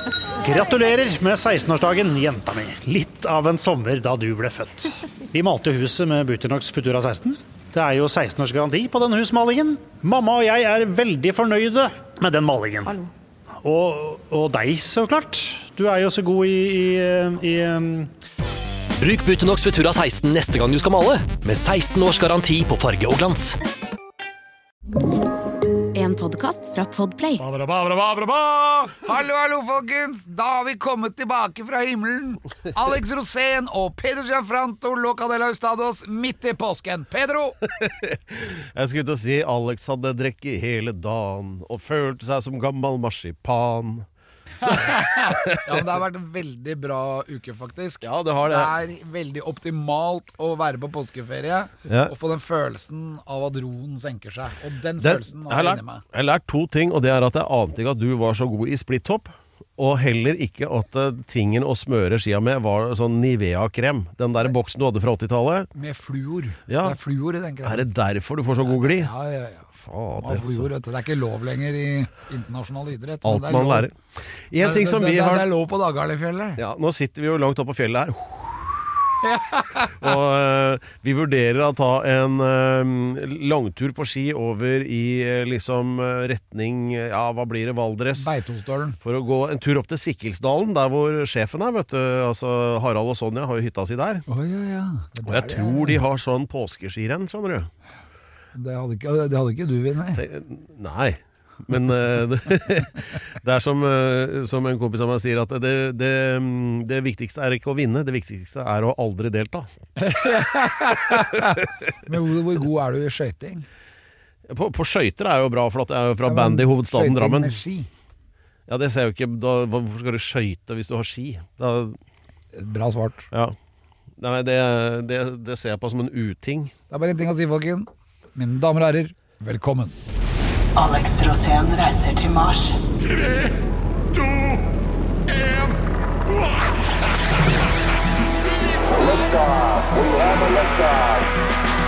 Gratulerer med 16-årsdagen, jenta mi. Litt av en sommer da du ble født. Vi malte huset med Butonox Futura 16. Det jo 16 års garanti på den husmalingen. Mamma og jeg veldig fornøyde med den malingen. Og deg, så klart. Du jo så god i Bruk Butonox Futura 16 neste gang du skal male, med 16 års garanti på farge og glans. En podcast fra Podplay. Hallo, folkens! Da har vi kommet tilbake fra himmelen. Alex Rosén og Pedro Gianfranto Locadella Ustados midt i påsken. Pedro! Jeg skulle til å si Alex hadde drukket hele dagen og følte seg som gammel marsipan. Ja, men det har vært en veldig bra uke, faktisk. Ja, det har det. Det veldig optimalt å være på påskeferie og få den følelsen av at roen senker seg. Og den følelsen har jeg inni meg. Jeg har lært 2 ting, og det at jeg ante ikke at du var så god i splitthopp, og heller ikke at tingen å smøre skia med var sånn Nivea-krem. Den der boksen du hadde fra 80-tallet. Med fluor. Ja. Det fluor i den kremen. Det derfor du får så god glid? Ja. Fader, det ikke lov lenger i internasjonal idrett. Alt man lærer. En ting som vi har... Det lov på Dagharlefjellet. Ja, nå sitter vi jo langt oppe på fjellet her. Og vi vurderer å ta en langtur på ski over i liksom retning, ja, hva blir det, Valdres? Beitostølen. For å gå en tur opp til Sikkelsdalen, der hvor sjefen vet du. Altså Harald og Sonja har jo hytta si der. Ja. Og jeg tror de har sånn påskeskirenn, skjønner du. Det hadde ikke du vunnet. Nei, men det som en kompis av meg sier, at det viktigste ikke å vinne, det viktigste å aldri delta. Men hvor god du i skøyting? På skøyter jo bra, for at jeg fra bandy-hovedstaden Drammen. Skøyting med ski? Ja, det ser jeg jo ikke. Hvorfor skal du skøyte hvis du har ski? Bra svart. Ja. Nei, det ser jeg på som en uting. Det bare en ting å si, folken. Mine damer og herrer, velkommen. Alex Rosén reiser til Mars. 3, 2, 1. Liftoff. We have a liftoff.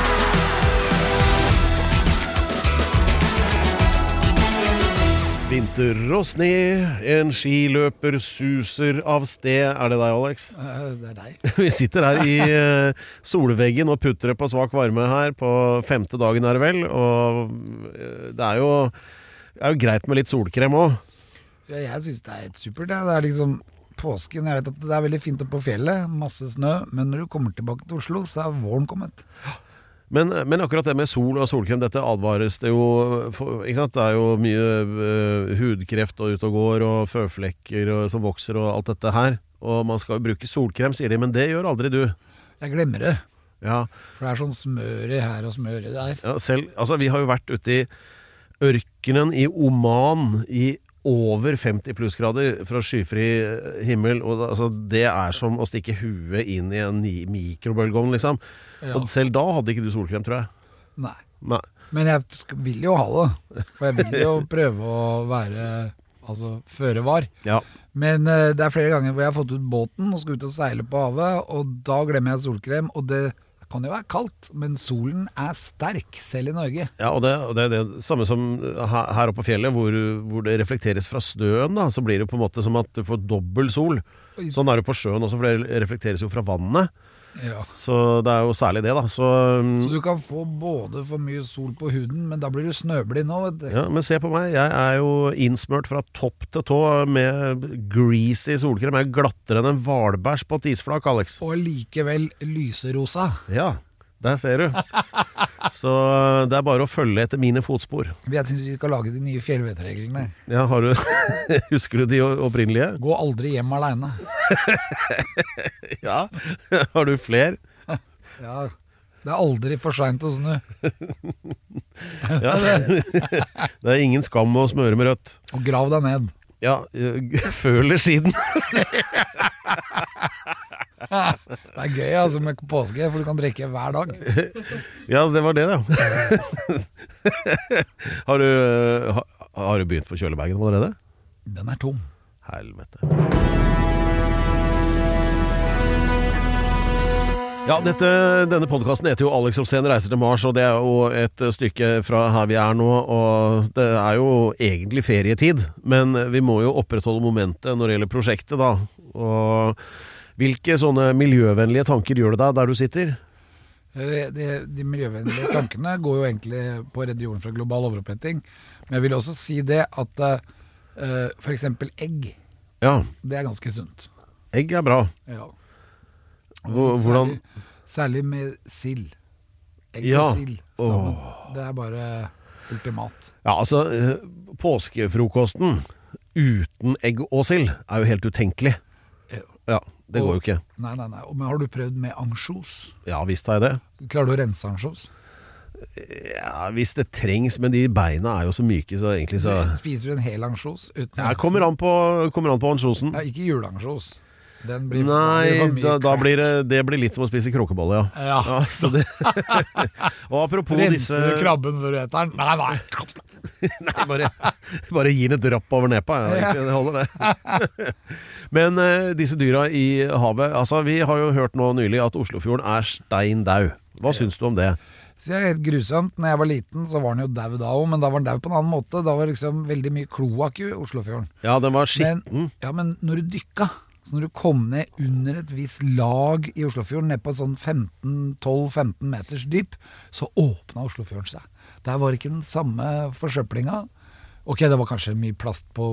Vinter og sne, en skiløper suser av sted. Det deg, Alex? Det deg. Vi sitter her i solveggen og putter på svak varme her på 5. dagen det vel, og det jo greit med litt solkrem også. Ja, jeg synes det helt supert. Det liksom påsken. Jeg vet at det veldig fint oppe på fjellet, masse snø, men når du kommer tilbake til Oslo, så våren kommet. Men akkurat det med sol og solkrem, dette advares det jo, ikke sant? Det jo mye hudkreft og ut og går, og føflekker som vokser og alt dette her. Og man skal jo bruke solkrem, sier de, men det gjør aldri du. Jeg glemmer det. Ja. For det sånn smøre her og smøre der. Ja, altså vi har jo vært ute i ørkenen i Oman i over 50 plussgrader fra skyfri himmel, og altså, det som å stikke huet inn i en mikrobølgeovn, liksom. Ja. Og selv da hadde ikke du solkrem, tror jeg. Nei. Nei. Men jeg vil jo ha det. For jeg vil jo prøve å være føre var. Ja. Men det flere ganger hvor jeg har fått ut båten og skal ut og seile på havet, og da glemmer jeg solkrem, og det kan jo være kaldt, men solen sterk, selv i Norge. Ja, og det det samme som her oppe på fjellet, hvor det reflekteres fra snøen, da, så blir det på en måte som at du får dobbel sol. Sånn det på sjøen også, for det reflekteres jo fra vannet. Ja. Så det jo særlig det, da. Så du kan få både for mye sol på huden, men da blir du snøblind nå, vet du. Ja, men se på meg, jeg jo innsmørt fra topp til tå med greasy solkrem. Jeg glattere enn en hvalbæsj på et isflak, Alex. Og likevel lyserosa. Ja, der ser du. Så det bare å følge etter mine fotspor. Jeg synes vi skal lage de nye fjellvettreglene. Ja, husker du de opprinnelige? Gå aldri hjem alene. Ja, har du flere? Ja, det aldri for sent å snu. Ja, det ingen skam å smøre med rødt. Og grav deg ned. Ja, før eller siden. Det gøy med påske, for du kan drikke hver dag. Ja, det var det, ja. Har du begynt på kjølebagen allerede? Den tom. Helvete. Ja, denne podcasten heter jo Alex Rosén reiser til Mars, og det er jo et stykke fra her vi er nå, og det er jo egentlig ferietid, men vi må jo opprettholde momentet når det gjelder prosjektet da, og hvilke sånne miljøvennlige tanker gjør det deg der du sitter? De miljøvennlige tankene går jo egentlig på å redde jorden fra global overoppheting, men jeg vil også si det at for eksempel egg, det er ganske sunt. Egg er bra. Ja. Hvordan? Særlig med sild. Egg og sild sammen. Det er bare ultimat. Ja, altså, påskefrokosten uten egg og sild er jo helt utenkelig. Ja, det går jo ikke. Nei. Men har du prøvd med ansjos? Ja, visst har jeg det. Klarer du å rense ansjos? Ja, hvis det trengs, men de beina er jo så myke, så egentlig så... Spiser du en hel ansjos? Ja, kommer an på ansjosen. Ja, ikke juleansjos. Nei, da blir det blir litt som å spise krokkebolle, ja så det, og apropos disse... Renser du krabben før du eter den? Nei. Nei, bare gi den et drapp over nepa, det holder det. Men disse dyra i havet, altså vi har jo hørt nå nylig at Oslofjorden er stein dau. Hva syns du om det? Så det er helt grusomt. Når jeg var liten så var den jo dau da også, men da var den dau på en annen måte. Da var det liksom veldig mye kloakk i Oslofjorden. Ja, den var skitten. Men når du dykka, så når du kom ned under et visst lag i Oslofjorden, ned på sånn 12-15 meters dyp, så åpnet Oslofjorden seg. Der var ikke den samme forsøplinga. Ok, det var kanskje mye plast på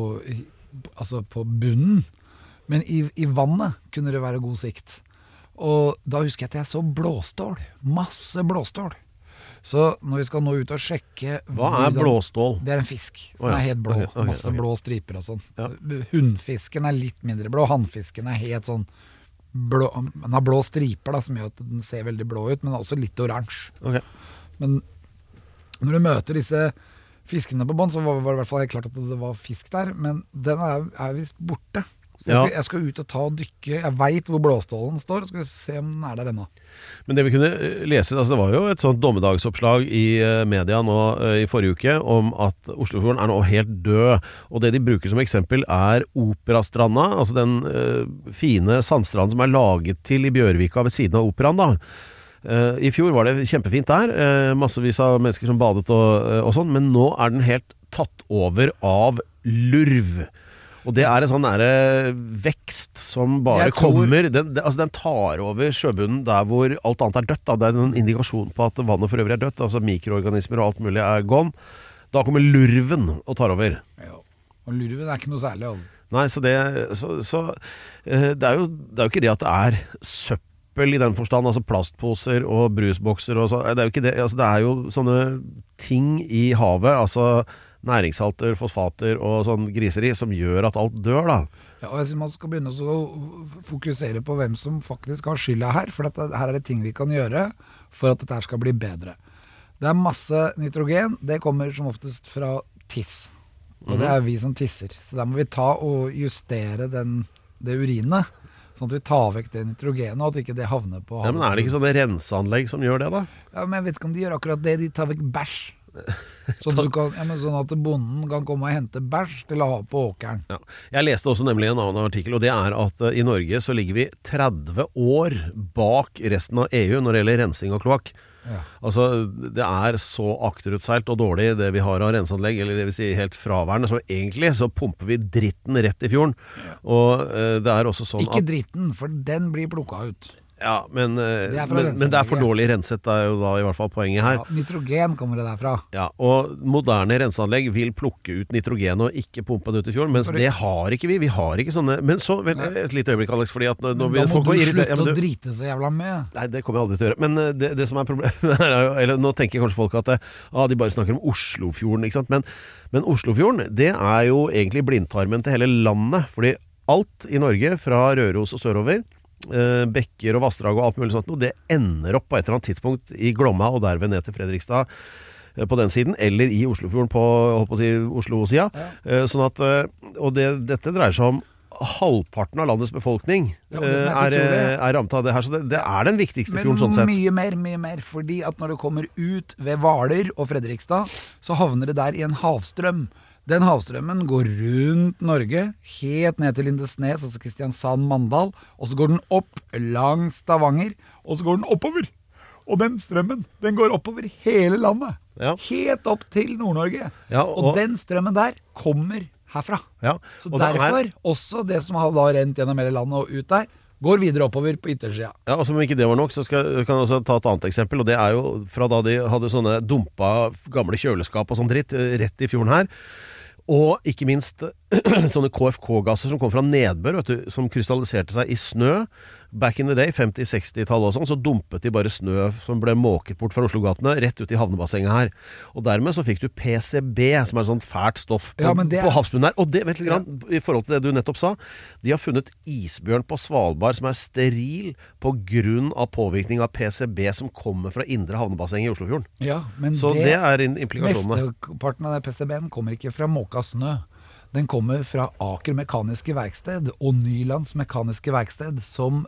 bunnen, men i vannet kunne det være god sikt. Og da husker jeg at jeg så blåstål. Masse blåstål. Så når vi skal nå ut og sjekke... Hva er blåstål? Det er en fisk. Den er helt blå. Masse blå striper og sånn. Ja. Hundfisken er litt mindre blå. Hannfisken er helt sånn blå. Den har blå striper da, som gjør at den ser veldig blå ut, men også litt oransje. Okay. Men når du møter disse fiskene på bånd, så var det i hvert fall helt klart at det var fisk der, men den er visst borte. Så jeg skal ut og ta og dykke. Jeg vet hvor blåstålen står, og skal se om den er der ennå. Men det vi kunne lese, altså det var jo et sånt dommedagsoppslag i media nå i forrige uke om at Oslofjorden er nå helt død, og det de bruker som eksempel er Operastranda, altså den fine sandstranden som er laget til i Bjørvika ved siden av operaen da. I fjor var det kjempefint der, massevis av mennesker som badet og sånn, men nå er den helt tatt over av lurv. Og det er en sånn vekst som bare kommer, den tar over sjøbunnen der hvor alt annet er dødt. Da. Det er en indikasjon på at vannet for øvrig er dødt, altså mikroorganismer og alt mulig er gone. Da kommer lurven og tar over. Ja, og lurven er ikke noe særlig. Nei, så det er jo ikke det at det er søppel i den forstand, altså plastposer og brusbokser og så, det er jo ikke det, altså det er jo sånne ting i havet, altså næringssalter, fosfater og sånn griseri som gjør at alt dør da. Ja, og jeg synes man skal begynne å fokusere på hvem som faktisk har skylda her, for her er det ting vi kan gjøre for at dette skal bli bedre. Det er masse nitrogen, det kommer som oftest fra tiss, og det er vi som tisser. Så der må vi ta og justere det urinet, sånn at vi tar vekk det nitrogenet, og at ikke det havner på havet. Ja, men er det ikke sånne renseanlegg som gjør det da? Ja, men jeg vet ikke om de gjør akkurat det, de tar vekk bæsj. Sånn at bonden kan komme og hente bæsj til å ha på åkeren. Ja. Jeg leste også nemlig en annen artikkel, og det er at i Norge så ligger vi 30 år bak resten av EU når det gjelder rensing av kloakk. Ja. Altså, det er så akterutseilt og dårlig det vi har av renseanlegg, eller det vil si helt fraværende, så egentlig så pumper vi dritten rett i fjorden. Ja. Og det er også sånn ikke dritten, for den blir plukket ut. Ja, men det er for dårlig renset, det er jo da i hvert fall poenget her. Ja, nitrogen kommer det derfra. Ja, og moderne renseanlegg vil plukke ut nitrogen og ikke pumpe det ut i fjorden, mens det har ikke vi. Vi har ikke sånne... Men så, et lite øyeblikk, Alex, fordi at... Da må du slutte å drite så jævla med. Nei, det kommer jeg aldri til å gjøre. Men det som er problemet er jo... Eller nå tenker kanskje folk at de bare snakker om Oslofjorden, ikke sant? Men Oslofjorden, det er jo egentlig blindtarmen til hele landet, fordi alt i Norge, fra Røros og sørover, bekker og vassdrag og alt mulig sånt, og det ender opp på et eller annet tidspunkt i Glomma og derved ned til Fredrikstad på den siden, eller i Oslofjorden på, holdt på å si, Oslo-sida. Ja. Sånn at, og dette dreier seg om halvparten av landets befolkning er rammet av det her, så det er den viktigste fjorden sånn sett. Men mye mer, fordi at når det kommer ut ved Hvaler og Fredrikstad, så havner det der i en havstrøm. Den havstrømmen går rundt Norge, helt ned til Lindesnes, altså Kristiansand, Mandal, og så går den opp langs Stavanger, og så går den oppover. Og den strømmen, den går oppover hele landet. Ja. Helt opp til Nord-Norge. Ja, og den strømmen der kommer herfra. Ja, så derfor, også det som har da rent gjennom hele landet og ut der, går videre oppover på yttersida. Ja, altså om ikke det var nok, så kan jeg også ta et annet eksempel, og det er jo fra da de hadde sånne dumpa gamle kjøleskap og sånn dritt rett i fjorden her. Og ikke minst sånne KFK-gasser som kom fra nedbør, vet du, som krystalliserte seg i snø. Back in the day, 50-60-tallet og sånn, så dumpet de bare snø som ble måket bort fra Oslo-gatene, rett ut i havnebassenget her. Og dermed så fikk du PCB, som er sånn fælt stoff på havsbunnen her. Og det, vet du, i forhold til det du nettopp sa, de har funnet isbjørn på Svalbard som er steril på grunn av påvirkning av PCB som kommer fra indre havnebassenget i Oslofjorden. Ja, men så det er implikasjonene. Mesteparten av det PCB-en kommer ikke fra måka snø. Den kommer fra Aker Mekaniske Verksted og Nylands Mekaniske Verksted som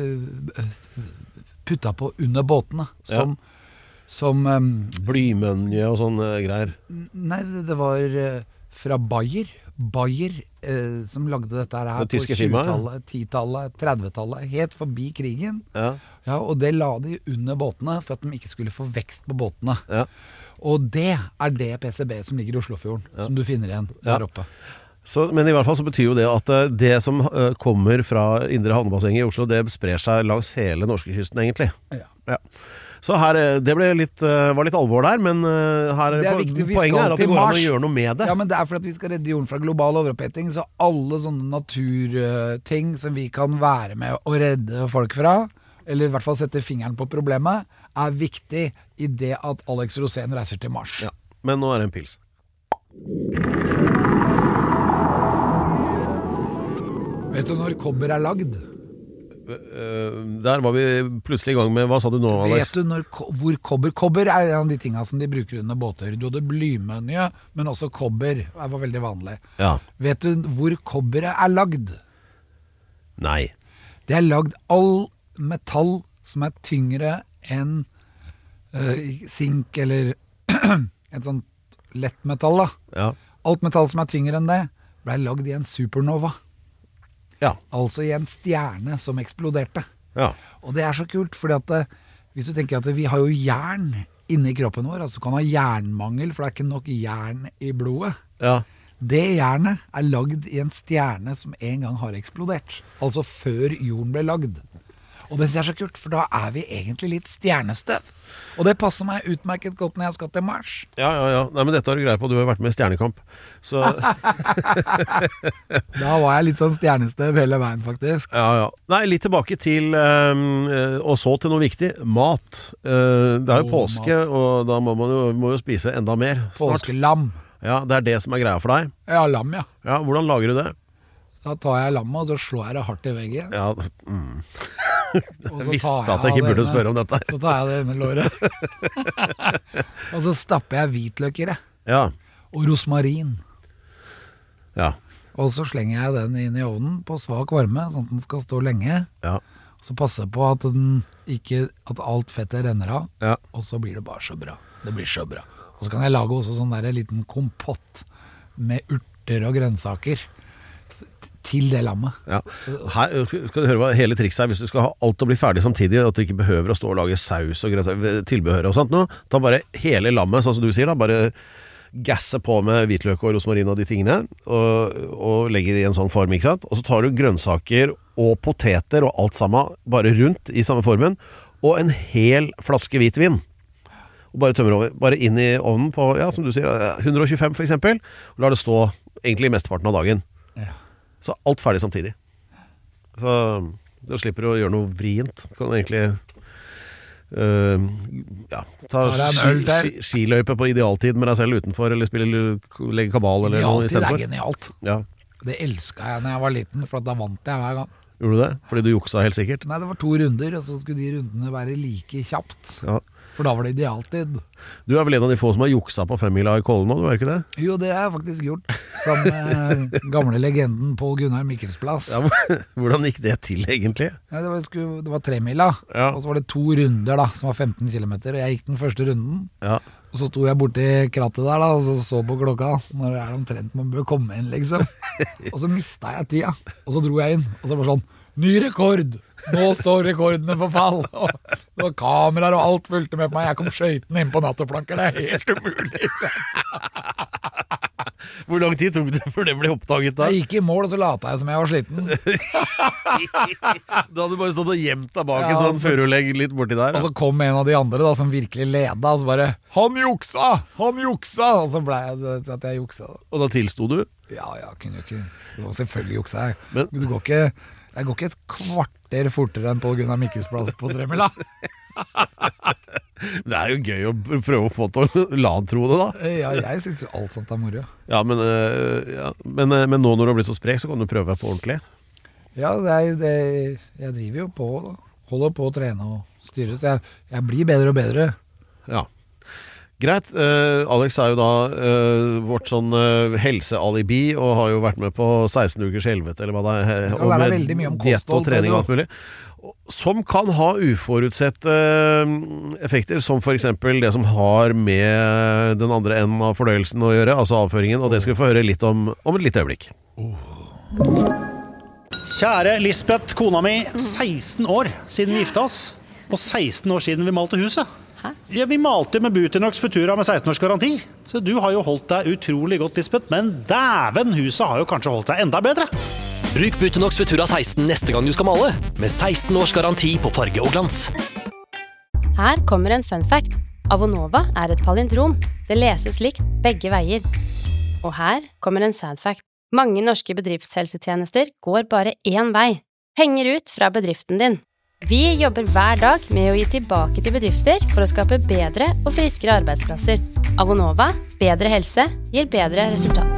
putta på under båtene som blymønje og sånne greier. Nei, det var fra Bayer som lagde dette her på 20-tallet, 10-tallet, 30-tallet, helt forbi krigen. Ja, og det la de under båtene for at de ikke skulle få vekst på båtene. Ja. Og det er det PCB som ligger i Oslofjorden, som du finner igjen der oppe. Så, men i hvert fall så betyr jo det at det som kommer fra indre havnebassenget i Oslo, det sprer seg langs hele norskekysten egentlig. Ja. Så her, det var litt alvor der, men her poenget er at det går an å gjøre noe med det. Ja, men det er for at vi skal redde jorden fra global overoppheting, så alle sånne naturting som vi kan være med å redde folk fra, eller i hvert fall sette fingeren på problemet, er viktig i det at Alex Rosén reiser til Mars. Ja, men nå er det en pils. Vet du når kobber er lagd? Der var vi plutselig i gang med, hva sa du nå, Alex? Vet du hvor kobber er en av de tingene som de bruker under båter. Du hadde blymønje, men også kobber var veldig vanlig. Ja. Vet du hvor kobberet er lagd? Nei. Det er lagd all metall som er tyngre enn sink eller et sånt lettmetall da. Ja. Alt metall som er tyngre enn det ble lagd i en supernova. Ja. Altså i en stjerne som eksploderte. Ja. Og det er så kult, fordi at hvis du tenker at vi har jo jern inni kroppen vår, altså du kan ha jernmangel, for det er ikke nok jern i blodet. Ja. Det jernet er lagd i en stjerne som en gang har eksplodert. Altså før jorden ble lagd. Og det er så kult, for da er vi egentlig litt stjernestøv. Og det passer meg utmerket godt når jeg skal til Mars. Ja. Nei, men dette har du greie på, du har jo vært med i Stjernekamp. Så da var jeg litt sånn stjernestøv hele veien, faktisk. Ja. Nei, litt tilbake til, og så til noe viktig, mat. Det er jo påske, og da må jo spise enda mer snart. Påskelam. Ja, det er det som er greia for deg. Ja, lam, ja. Ja, hvordan lager du det? Da tar jeg lammet, og så slår jeg det hardt i veggen. Ja, jeg visste at jeg ikke burde spørre om dette. Så tar jeg det under låret. Og så stapper jeg hvitløk i det. Ja. Og rosmarin. Ja. Og så slenger jeg den inn i ovnen på svak varme, sånn at den skal stå lenge. Ja. Så passer på at at alt fettet renner av. Ja. Og så blir det bare så bra. Det blir så bra. Og så kan jeg lage også sånn der liten kompott med urter og grønnsaker til det lammet. Ja. Her skal du høre hva hele trikset er. Hvis du skal ha alt å bli ferdig samtidig, at du ikke behøver å stå og lage saus og tilbehør og sånt nå, ta bare hele lammet, sånn som du sier da, bare gasse på med hvitløk og rosmarin og de tingene, og legge det i en sånn form, ikke sant? Og så tar du grønnsaker og poteter og alt sammen bare rundt i samme formen, og en hel flaske hvitvin. Og bare tømmer over, bare inn i ovnen på, ja, som du sier, 125 for eksempel, og lar det stå egentlig mesteparten av dagen. Ja. Så alt ferdig samtidig. Så du slipper å gjøre noe vrient. Kan du egentlig ta skiløype på idealtid med deg selv utenfor, eller legge kabal eller noe i stedet for. Idealtid er genialt. Ja. Det elsket jeg når jeg var liten, for da vant jeg hver gang. Gjorde du det? Fordi du juksa helt sikkert? Nei, det var 2 runder, og så skulle de rundene være like kjapt. Ja. For da var det idealtid. Du er vel en av de få som har juksa på 5-mila i Kollen nå, du er ikke det? Jo, det har jeg faktisk gjort. Som gamle legenden Pål Gunnar Mikkelsplass. Ja, hvordan gikk det til egentlig? Ja, det var 3-mila, og så var det 2 runder da, som var 15 kilometer, og jeg gikk den første runden. Ja. Og så sto jeg borti krattet der da, og så på klokka, når det omtrent man bør komme inn, liksom. Og så mistet jeg tida, og så dro jeg inn, og så var det sånn, ny rekord! Nå står rekordene på fall! Og det var kameraer og alt fulgte med på meg. Jeg kom skøyten inn på nattoplanker, det helt umulig. Hvor lang tid tok det før det ble oppdaget da? Jeg gikk i mål, og så lata jeg som jeg var sliten. Da hadde du bare stått og gjemt deg bak en sånn førelegg litt borti der. Og så kom en av de andre da, som virkelig leda, og så bare, han juksa! Og så ble jeg at jeg juksa da. Og da tilstod du? Ja, kunne jo ikke, det var selvfølgelig juksa jeg. Men jeg går ikke et kvarter fortere enn på Gunnar Mikkels plass på Tremila. Det er jo gøy å prøve å få til å la han tro det da. Ja, jeg synes jo alt sånt er moro. Ja, men nå når du har blitt så sprek, så kan du prøve på ordentlig. Ja, det er jo det. Jeg driver jo på da. Holder på å trene og styre, så jeg blir bedre og bedre. Ja. Greit, Alex er jo da vårt sånn helsealibi og har jo vært med på 16 ukers helvete eller hva det er, og med diett og trening og alt mulig, som kan ha uforutsette effekter, som for eksempel det som har med den andre enden av fordøyelsen å gjøre, altså avføringen, og det skal vi få høre litt om et lite øyeblikk. Kjære Lisbeth, kona mi, 16 år siden vi gifta oss, og 16 år siden vi malte huset. Ja, vi malte med Butonox Futura med 16 års garanti. Så du har jo holdt deg utrolig godt, Lisbeth. Men dæven, huset har jo kanskje holdt seg enda bedre. Bruk Butonox Futura 16 neste gang du skal male, med 16 års garanti på farge og glans. Her kommer en fun fact. Avonova er et palindrom. Det leses likt begge veier. Og her kommer en sad fact. Mange norske bedriftshelsetjenester går bare én vei. Penger ut fra bedriften din. Vi jobber hver dag med å gi tilbake til bedrifter for å skape bedre og friskere arbeidsplasser. Avonova, bedre helse, gir bedre resultater.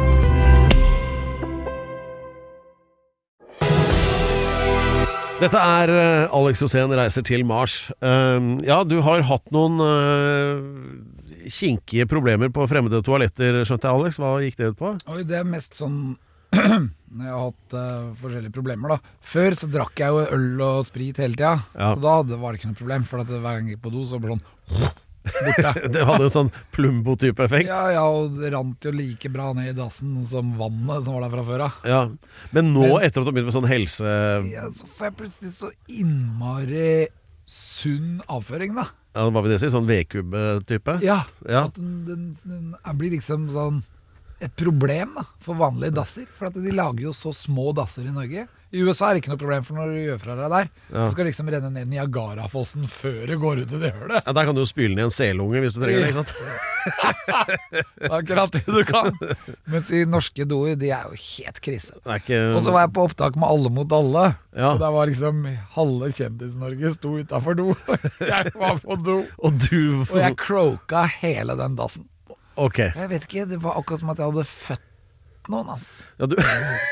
Dette er Alex Rosén reiser til Mars. Ja, du har hatt noen kinkige problemer på fremmede toaletter, skjønte jeg, Alex. Hva gikk det ut på? Oi, det er mest sånn når jeg har hatt forskjellige problemer da. Før så drakk jeg jo øl og sprit hele tida, så da var det ikke noe problem, for at hver gang jeg gikk på do så ble det sånn borte. Det hadde en sånn Plumbo-type effekt. Ja, og det rant jo like bra ned i dassen som vannet som var der fra før av. Ja, men nå etter at du har begynt med sånn helse... Ja, så får jeg plutselig så innmari sunn avføring da. Ja, hva vil det si? Sånn V-kube-type? Ja, at den blir liksom sånn et problem da, for vanlige dasser, for at de lager jo så små dasser i Norge. I USA er det ikke noe problem, for når du gjør fra deg der, så skal det liksom renne ned Niagara-fossen før det går ut i det hølet. Ja, der kan du jo spyle ned en selunge hvis du trenger det, ikke sant? Akkurat det du kan. Mens de norske doer, de er jo helt krise. Og så var jeg på opptak med Alle mot alle, og der var liksom halve Kjendis-Norge sto utenfor do. Jeg var på do, og jeg croaka hele den dassen. Okay. Jeg vet ikke, det var akkurat som at jeg hadde født noen, altså. Ja, du...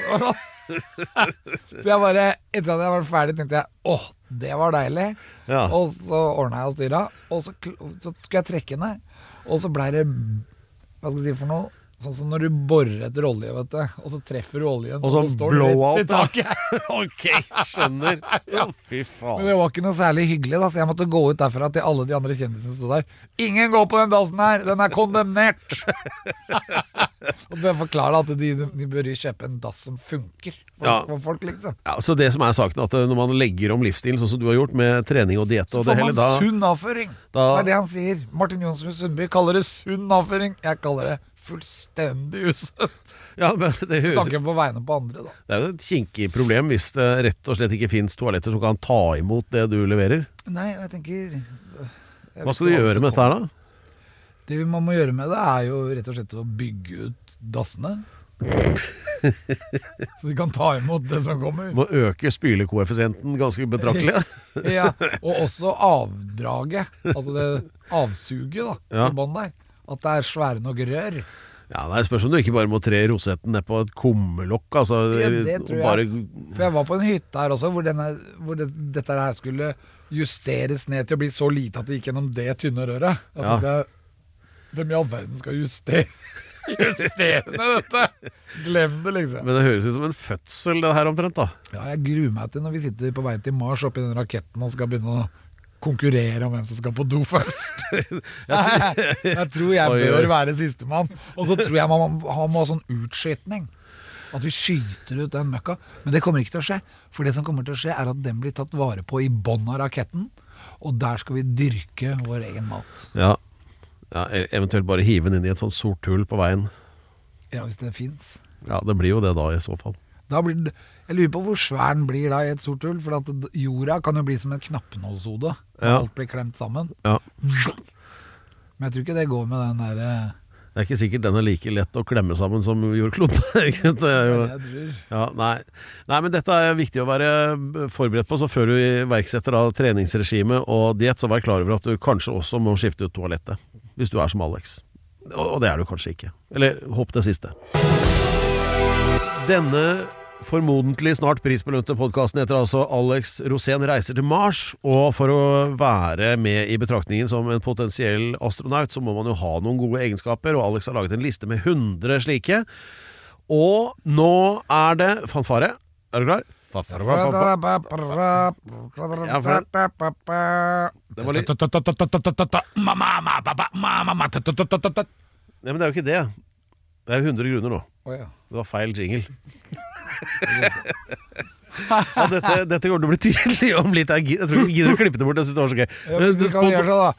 For jeg bare, etter at jeg var ferdig, tenkte jeg, det var deilig. Ja. Og så ordnet jeg og styret, og så skulle jeg trekke ned, og så ble det, hva skal jeg si for noe, sånn som når du borer etter olje, vet du, og så treffer du oljen, og så står du rett i taket. Ok, skjønner. Ja, fy faen. Men det var ikke noe særlig hyggelig da, så jeg måtte gå ut derfra til alle de andre kjendisene som stod der. Ingen går på den dassen her, den er kondemnert. Og du bør forklare at de bør kjøpe en dass som funker for folk, liksom. Ja, så det som er saken, at når man legger om livsstilen, sånn som du har gjort med trening og diett og det hele, så får man sunn avføring. Det er det han sier. Martin Jonsrud Sundby kaller det sunn avføring. Jeg kaller det fullstendig usunt. Ja, men det tanken på vegne på andre da. Det er jo et kinkig problem hvis det rett og slett ikke finnes toaletter som kan ta imot det du leverer. Nei, jeg tenker hva skal du gjøre med dette her da? Det man må gjøre med det er jo rett og slett å bygge ut dassene så de kan ta imot det som kommer. Må øke spylekoeffisienten ganske betraktelig. Ja, og også avdraget, altså det avsuget da, i bånd der. At det er svære nok rør. Ja, det er spørsmål om du ikke bare må tre rosetten ned på et kummelokk, altså. Ja, det tror jeg. For jeg var på en hytte her også, hvor dette her skulle justeres ned til å bli så lite at det gikk gjennom det tynne røret. At hvem i all verden skal justere dette? Glem det, liksom. Men det høres ut som en fødsel, det her omtrent, da. Ja, jeg gruer meg til når vi sitter på vei til Mars oppe i den raketten og skal begynne å konkurrere om hvem som skal på do først. Jeg tror jeg bør være sistemann. Og så tror jeg man må ha sånn utskytning. At vi skyter ut den møkka. Men det kommer ikke til å skje. For det som kommer til å skje er at den blir tatt vare på i bånn av raketten. Og der skal vi dyrke vår egen mat. Ja, eventuelt bare hive den inn i et sånt sort hull på veien. Ja, hvis det finnes. Ja, det blir jo det da i så fall. Jeg lurer på hvor svær den blir da i et sort hull, for at jorda kan jo bli som en knappenålshode. Alt blir klemt sammen. Ja. Men jeg tror ikke det går med den der... Det er ikke sikkert den er like lett å klemme sammen som jordkloden. Nei, men dette er viktig å være forberedt på, så før du iverksetter treningsregime og diett, så vær klar over at du kanskje også må skifte ut toalettet, hvis du er som Alex. Og det er du kanskje ikke. Eller håp det siste. Denne formodentlig snart prisbelønte podcasten heter altså Alex Rosén reiser til Mars, og for å være med i betraktningen som en potensiell astronaut, så må man jo ha noen gode egenskaper, og Alex har laget en liste med 100 slike. Og nå er det fanfare. Er du klar? Det var litt... Nei, men det er jo ikke det. Det er 100 grunner nå. Det var feil jingle. Ja, dette går til å bli tydelig om litt. Jeg tror vi gidder å klippe det bort. Jeg synes det var så gøy. Ja, men du kan gjøre det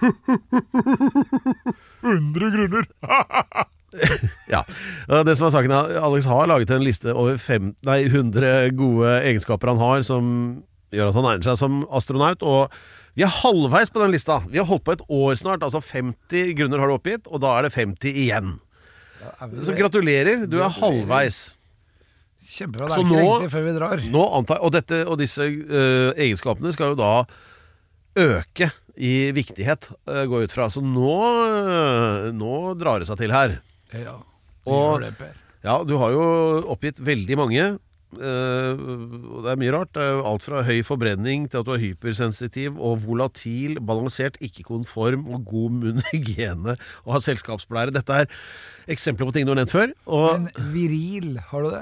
da. 100 grunner. Ja, det som er saken er Alex har laget en liste over 100 gode egenskaper han har som gjør at han egner seg som astronaut, og vi er halvveis på den lista. Vi har holdt på et år snart, altså 50 grunner har du oppgitt, og da er det 50 igjen. Så gratulerer, du er halvveis. Kjempebra, det er ikke riktig før vi drar. Nå antar jeg, og disse egenskapene skal jo da øke i viktighet, gå ut fra. Så nå drar det seg til her. Ja, og ja, du har jo oppgitt veldig mange, og det er mye rart. Det er jo alt fra høy forbrenning til at du er hypersensitiv og volatil, balansert, ikke-konform og god munnhygiene og har selskapspleiere. Dette er eksempler på ting du har nevnt før. Men viril, har du det?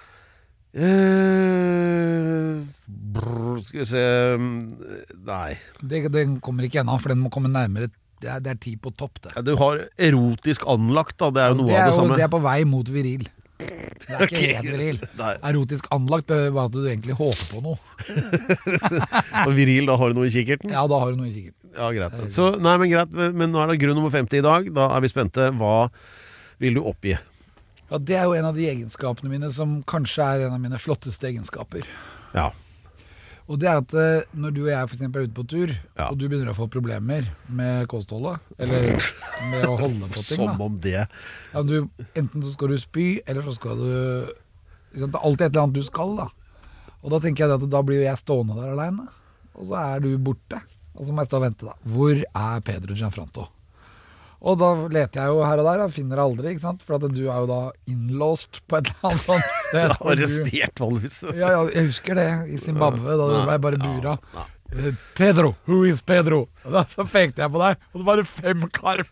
Skal vi se. Nei. Den kommer ikke ennå, for den må komme nærmere. Det er 10 på topp det. Ja, du har erotisk anlagt da. Det er jo noe av det samme. Det er på vei mot viril. Det er ikke helt viril. Erotisk anlagt var at du egentlig håper på noe. Og viril, da har du noe i kikkerten? Ja, da har du noe i kikkerten. Ja, greit. Så, nei, men greit. Men nå er det grunn nummer 50 i dag. Da er vi spente. Hva vil du oppgi? Ja, det er jo en av de egenskapene mine som kanskje er en av mine flotteste egenskaper. Ja. Og det er at når du og jeg for eksempel er ute på tur, og du begynner å få problemer med kostholdet, eller med å holde på ting da. Som om det. Ja, enten så skal du spy, eller så skal du... Det er alltid et eller annet du skal da. Og da tenker jeg at da blir jo jeg stående der alene, og så er du borte. Og så må jeg stå og vente da. Hvor er Pedro Gianfranto? Og da leter jeg jo her og der, og finner aldri, ikke sant? For at du er jo da innlåst på et eller annet sånt sted. Arrestert, vanligvis. Ja, jeg husker det i Zimbabwe, da du ble bare bura. Pedro, who is Pedro? Og da så pekte jeg på deg, og det var 5 karer.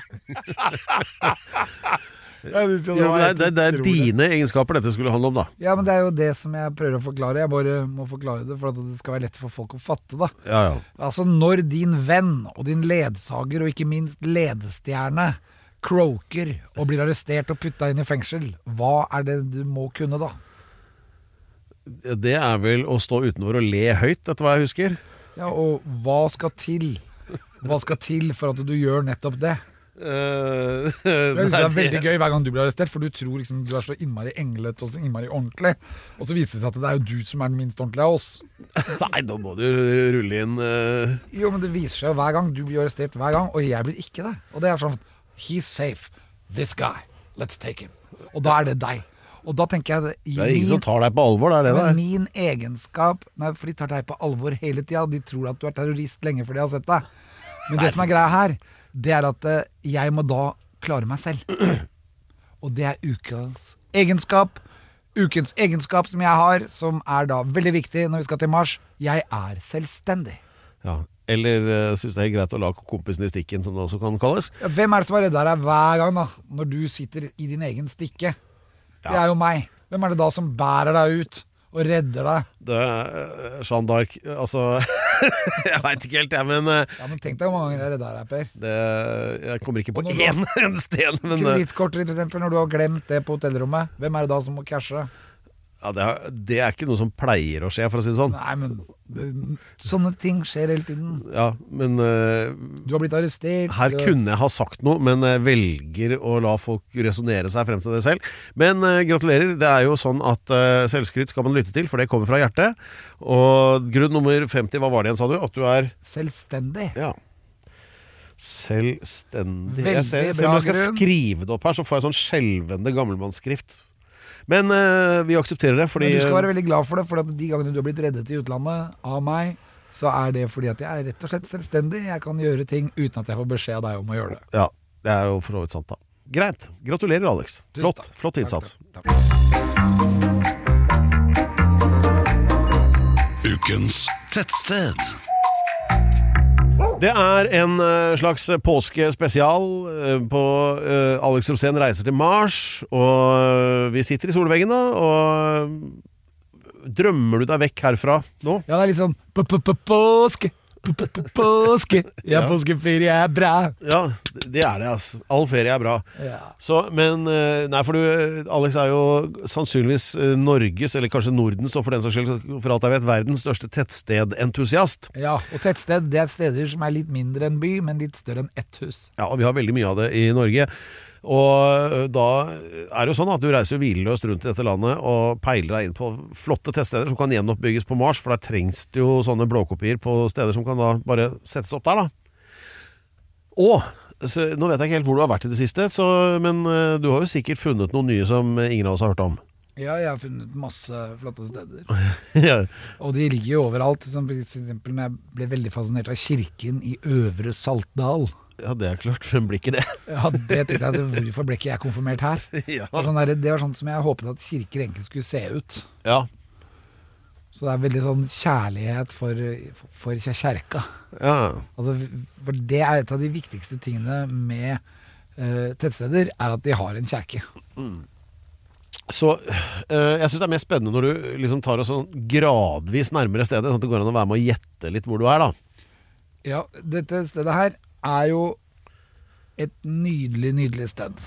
Det er dine egenskaper dette skulle handle om da. Ja, men det er jo det som jeg prøver å forklare. Jeg bare må forklare det for at det skal være lett for folk å fatte da. Ja. Altså når din venn og din ledsager og ikke minst ledestjerne croaker og blir arrestert og puttet inn i fengsel, hva er det du må kunne da? Det er vel å stå utenfor og le høyt, etter hva jeg husker. Ja, og hva skal til? Hva skal til for at du gjør nettopp det? Jeg synes det er veldig gøy hver gang du blir arrestert, for du tror liksom du er så innmari englet og så innmari ordentlig, og så viser det seg at det er jo du som er den minst ordentlige av oss. Nei, da må du rulle inn Jo, men det viser seg hver gang. Du blir arrestert hver gang, og jeg blir ikke det. Og det er sånn, he's safe, this guy, let's take him. Og da er det deg. Og da tenker jeg det er ingen som tar deg på alvor, det er det der. Min egenskap, nei, for de tar deg på alvor hele tiden. De tror at du er terrorist lenge for de har sett deg. Men det som er greia her, det er at jeg må da klare meg selv. Og det er ukens egenskap som jeg har, som er da veldig viktig når vi skal til Mars. Jeg er selvstendig. Ja, eller synes det er greit å la kompisen i stikken, som det også kan kalles. Ja, hvem er det som er redd deg hver gang da, når du sitter i din egen stikke? Det er jo meg. Hvem er det da som bærer deg ut Og redder deg. Det Jeanne d'Arc, altså jeg vet ikke helt, men Ja, men tenk deg hvor mange ganger jeg redder deg, Per. jeg kommer ikke på Og når en sten, men Kredittkortet, for eksempel, når du har glemt det på hotellrommet, hvem er det da som må cashe? ja, det er ikke noe som pleier å skje, for å si det sånn. Nei, men sånne ting skjer hele tiden. Ja, men Du har blitt arrestert. her kunne jeg ha sagt noe, men jeg velger å la folk resonere seg frem til det selv. Men gratulerer, det er jo sånn at selvskryt skal man lytte til, for det kommer fra hjertet. Og grunn nummer 50, hva var det igjen, sa du? At du er Selvstendig. Ja. Selvstendig. Veldig Jeg ser, bra selv om jeg skal grunn. skrive det opp her, så får jeg sånn skjelvende gammelmannsskrift. Men vi aksepterer det, fordi Men du skal være veldig glad for det, for at de gangene du har blitt reddet i utlandet av meg, så er det fordi at jeg er rett og slett selvstendig. Jeg kan gjøre ting uten at jeg får beskjed av deg om å gjøre det. Ja, det er jo for så vidt sant da. Greit. Gratulerer, Alex. Tusen Flott, takk. flott innsats. Takk. Ukens tettsted. Det er en slags påskespesial på Alex Rosén reiser til Mars, og vi sitter i solveggen da, og drømmer du deg vekk herfra nå? Ja, det er litt sånn påske. Påske. Ja, påskeferie er bra. Ja, det er det, altså. All ferie er bra. Ja. Så, men, nei, for du, Alex er jo sannsynligvis Norges, eller kanskje Nordens, og for den saks skyld, for alt jeg vet, verdens største tettstedentusiast. Ja, og tettsted, det er steder som er litt mindre enn by, men litt større enn ett hus. Ja, og vi har veldig mye av det i Norge. Og da er det jo sånn at du reiser hvileløst rundt i dette landet og peiler deg inn på flotte tettsteder som kan gjenoppbygges på Mars, for der trengs det jo sånne blåkopier på steder som kan da bare settes opp der da. Og så, nå vet jeg ikke helt hvor du har vært i det siste, men du har jo sikkert funnet noen nye som ingen av oss har hørt om. Ja, jeg har funnet masse flotte steder. Ja. Og de ligger jo overalt, som for eksempel når jeg ble veldig fascinert av kirken i Øvre Saltdal. Ja, det er klart, hvem blir ikke det? Ja, det tenkte jeg, hvorfor ble ikke jeg konfirmert her? Ja. Det var sånn som jeg håpet at kirker egentlig skulle se ut. Ja. Så det er veldig sånn kjærlighet for kjerka. Ja. Altså, for det er et av de viktigste tingene med tettsteder, er at de har en kjerke. Så jeg synes det er mest spennende når du liksom tar oss sånn gradvis nærmere stedet, sånn at det går an å være med å gjette litt hvor du er da. Ja, dette stedet her er jo et nydelig, nydelig sted.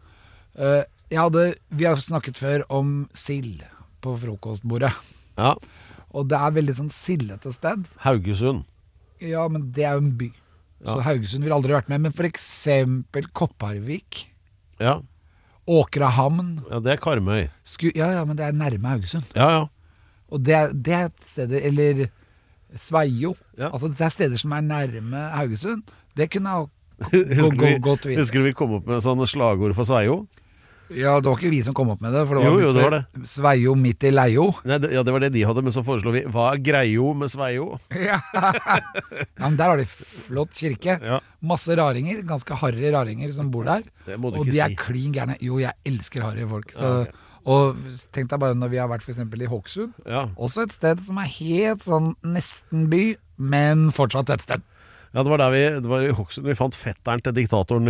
Vi har snakket før om sild på frokostbordet. Ja. Og det er veldig sånn sildete sted. Haugesund. Ja, men det er jo en by. Ja. Så Haugesund vil aldri vært med. Men for eksempel Kopparvik, Ja. Åkrahamn. Ja, det er Karmøy. Ja, men det er nærme Haugesund. Ja, ja. Og det er et sted, eller Sveio. Ja. Altså det er steder som er nærme Haugesund. Det kunne ha gått videre. Husker du vi kom opp med sånne slagord for Sveio? Ja, det var ikke vi som kom opp med det. For det var, Jo, det var det. Sveio midt i Leio. Nei, det var det de hadde, men så foreslår vi, hva er greio med Sveio? Ja. Men der har de flott kirke. Ja. Masse raringer, ganske harry raringer som bor der. Det må du og ikke de er si. klin gærne. Jo, jeg elsker harry folk. Så, Ja, ok. Og tenk deg bare når vi har vært for eksempel i Hokksund. Ja. Også et sted som er helt sånn nesten by, men fortsatt et sted. Ja, det var i Hokksund vi fant fetteren til diktatoren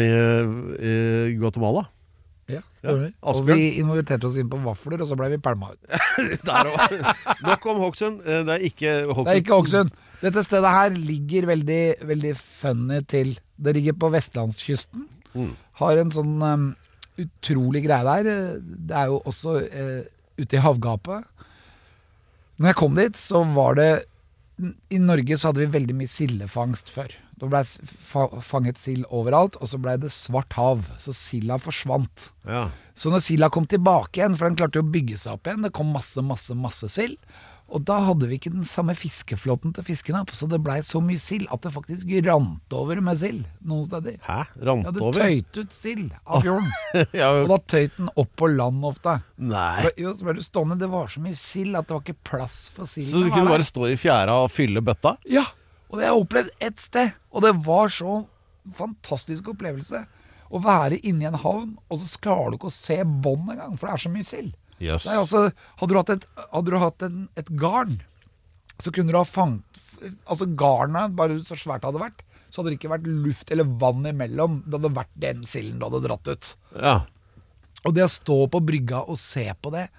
i Guatemala. Ja, stemmer. Og Asbjørn. vi inviterte oss inn på vafler, og så ble vi pælma ut. Der også. Nok om Hokksund. Det er ikke Hokksund. Det er ikke Hokksund. Dette stedet her ligger veldig, veldig funny til. Det ligger på vestlandskysten. Har en sånn utrolig greie der. Det er jo også ute i havgapet. Når jeg kom dit, så var det i Norge så hadde vi veldig mye sildefangst før. Da ble fanget sild overalt, og så ble det svart hav. Så silda forsvant. Ja. Så når silda kom tilbake igjen, for den klarte jo å bygge seg opp igjen, det kom masse sild, og da hadde vi ikke den samme fiskeflåten til fiskene opp, så det ble så mye sild at det faktisk rant over med sild noen steder. Hæ? Ja, Rant det over? tøyt ut sild av fjorden. Ja, Og da tøyt den opp på land ofte. nei. Jo, så ble du stående, det var så mye sild at det var ikke plass for sild. Så du kunne bare stå i fjæra og fylle bøtta? Ja, og det har jeg opplevd ett sted, og det var så fantastisk opplevelse. Å være inne i en havn, og så klarer du ikke å se bånd engang, for det er så mye sild. Yes. Nei, altså, hadde du hatt et garn, så kunne du ha fangt, altså garnet, bare så svært det hadde vært, så hadde det ikke vært luft eller vann imellom, det hadde vært den silden du hadde dratt ut. Ja. Og det å stå på brygga og se på det,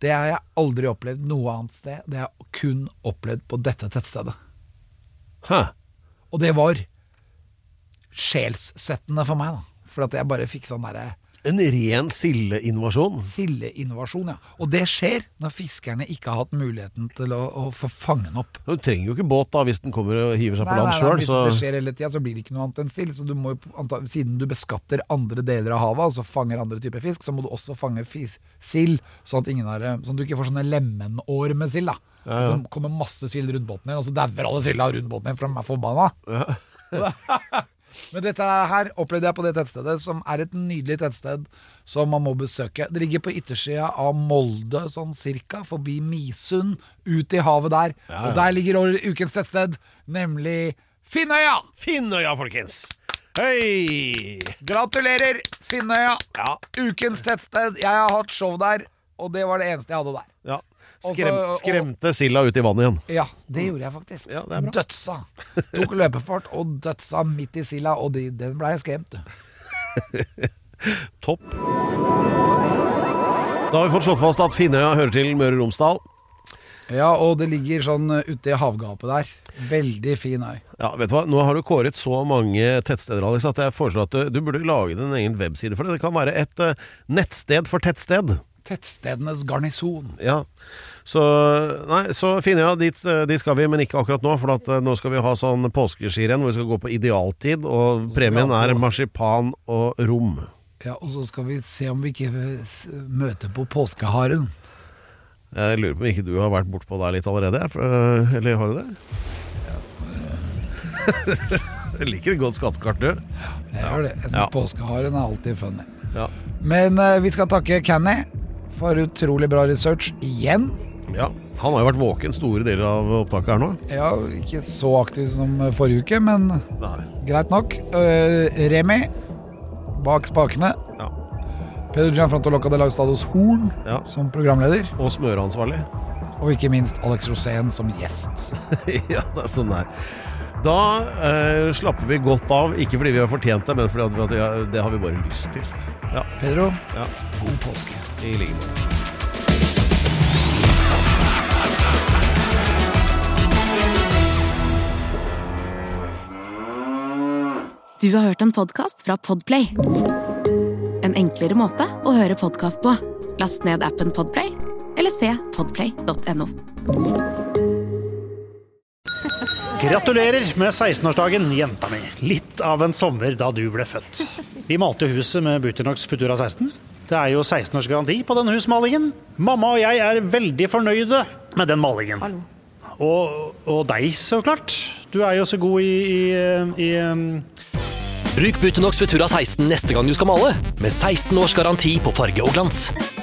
Det har jeg aldri opplevd noe annet sted. Det har jeg kun opplevd på dette tettstedet. Og det var sjelssettende for meg da. For at jeg bare fikk sånn der... En ren sildeinvasjon. Sildeinvasjon, ja. Og det skjer når fiskerne ikke har hatt muligheten til å få fange den opp. Du trenger jo ikke båt da, hvis den kommer og hiver seg på land selv. Hvis det skjer hele tiden, så blir det ikke noe annet enn sild. Så du må jo, siden du beskatter andre deler av havet, altså fanger andre typer fisk, så må du også fange sild, sånn at du ikke får sånne lemenår med sild da. Ja. Det kommer masse sild rundt båten din, og så dauer alle silda rundt båten din, for de er forbanna. Ja. Men dette her opplevde jeg på det tettstedet, som er et nydelig tettsted som man må besøke. Det ligger på yttersida av Molde, sånn cirka, forbi Misund, ut i havet der. Ja. Og der ligger ukens tettsted, nemlig Finnøya! Finnøya, folkens! Hei! Gratulerer, Finnøya! Ja. Ukens tettsted. Jeg har hatt show der, og det var det eneste jeg hadde der. Ja. Skremte silda ut i vannet igjen. Ja, det gjorde jeg faktisk. Ja, det er bra. Dødsa. Tok løpefart og dødsa midt i silda, og den ble jeg skremt. Topp. Da har vi fått slått fast at Finnøya hører til Møre og Romsdal. Ja, og det ligger sånn ute i havgapet der. Veldig fin øy. Ja, vet du hva? Nå har du kåret så mange tettsteder, Alex, at jeg foreslår at du burde lage en egen webside for det. Det kan være et nettsted for tettsted. Tettstedenes garnison. Ja, så Finnøya, dit skal vi, men ikke akkurat nå, for nå skal vi ha sånn påskeskirenn hvor vi skal gå på idealtid, og premien er marsipan og rom. Ja, og så skal vi se om vi ikke møter på påskeharen. Jeg lurer på om ikke du har vært bort på der litt allerede, eller har du det? Ja. Jeg liker et godt skattekart, du. Jeg gjør det. Jeg synes påskeharen er alltid funny. Ja. Men vi skal takke Kenny for utrolig bra research igjen. Ja, han har jo vært våken store deler av opptaket her nå. Ja, ikke så aktiv som forrige uke, men greit nok. Remi bak spakene. Ja. Pedro Gianfranto Locca de la Estados Horn som programleder. Og smøreansvarlig. Og ikke minst Alex Rosén som gjest. Ja, det er sånn der. Da slapper vi godt av, ikke fordi vi har fortjent det, men fordi det har vi bare lyst til. Ja. Pedro, god påske. I like måte. Du har hørt en podcast fra Podplay. En enklere måte å høre podcast på. Last ned appen Podplay, eller se podplay.no. Gratulerer med 16-årsdagen, jenta mi. Litt av en sommer da du ble født. Vi malte huset med Buttinox Futura 16. Det er jo 16 års garanti på denne husmalingen. Mamma og jeg er veldig fornøyde med den malingen. Hallo. Og deg, så klart. Du er jo så god i Bruk Buttinox Futura 16 neste gang du skal male, med 16 års garanti på farge og glans.